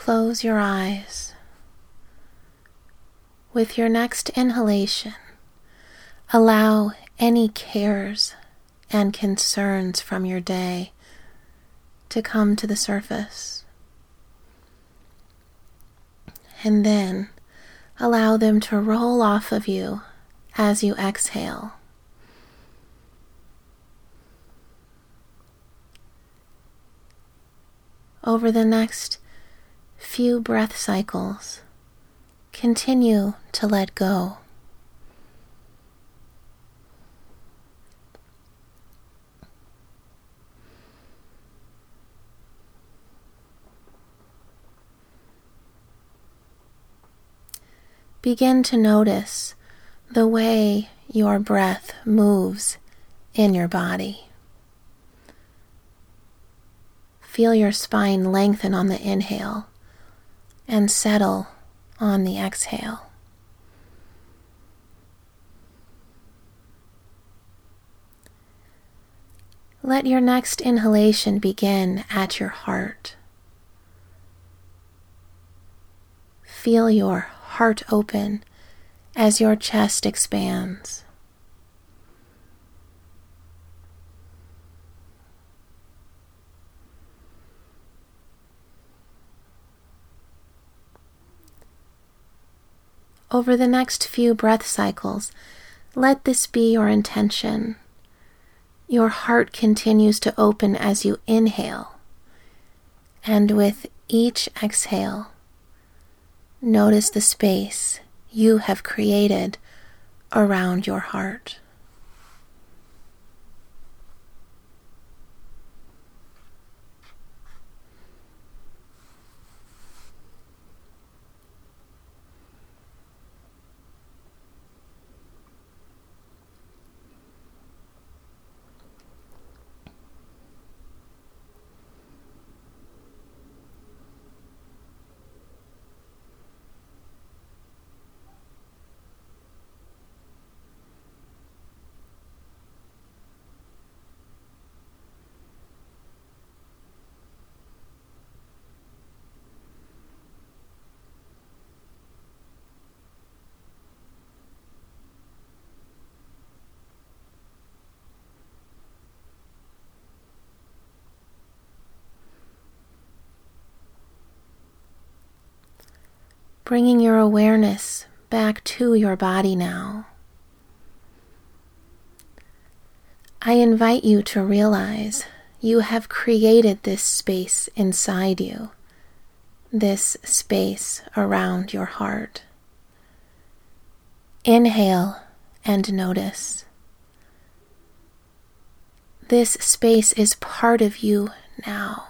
close your eyes. With your next inhalation, allow any cares and concerns from your day to come to the surface. And then allow them to roll off of you as you exhale. Over the next few breath cycles, continue to let go. Begin to notice the way your breath moves in your body. Feel your spine lengthen on the inhale and settle on the exhale. Let your next inhalation begin at your heart. Feel your heart open as your chest expands. Over the next few breath cycles, let this be your intention. Your heart continues to open as you inhale, and with each exhale, notice the space you have created around your heart. Bringing your awareness back to your body now, I invite you to realize you have created this space inside you, this space around your heart. Inhale and notice. This space is part of you now.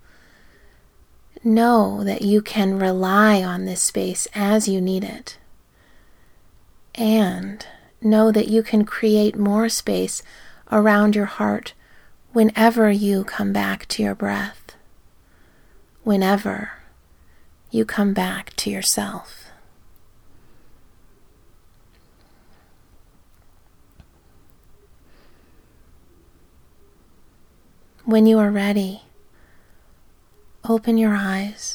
Know that you can rely on this space as you need it. And know that you can create more space around your heart whenever you come back to your breath, whenever you come back to yourself. When you are ready, open your eyes.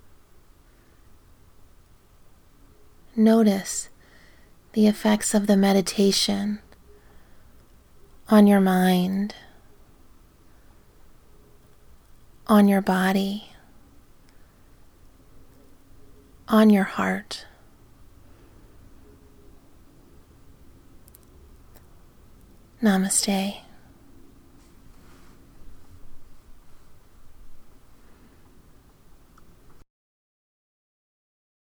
Notice the effects of the meditation on your mind, on your body, on your heart. Namaste.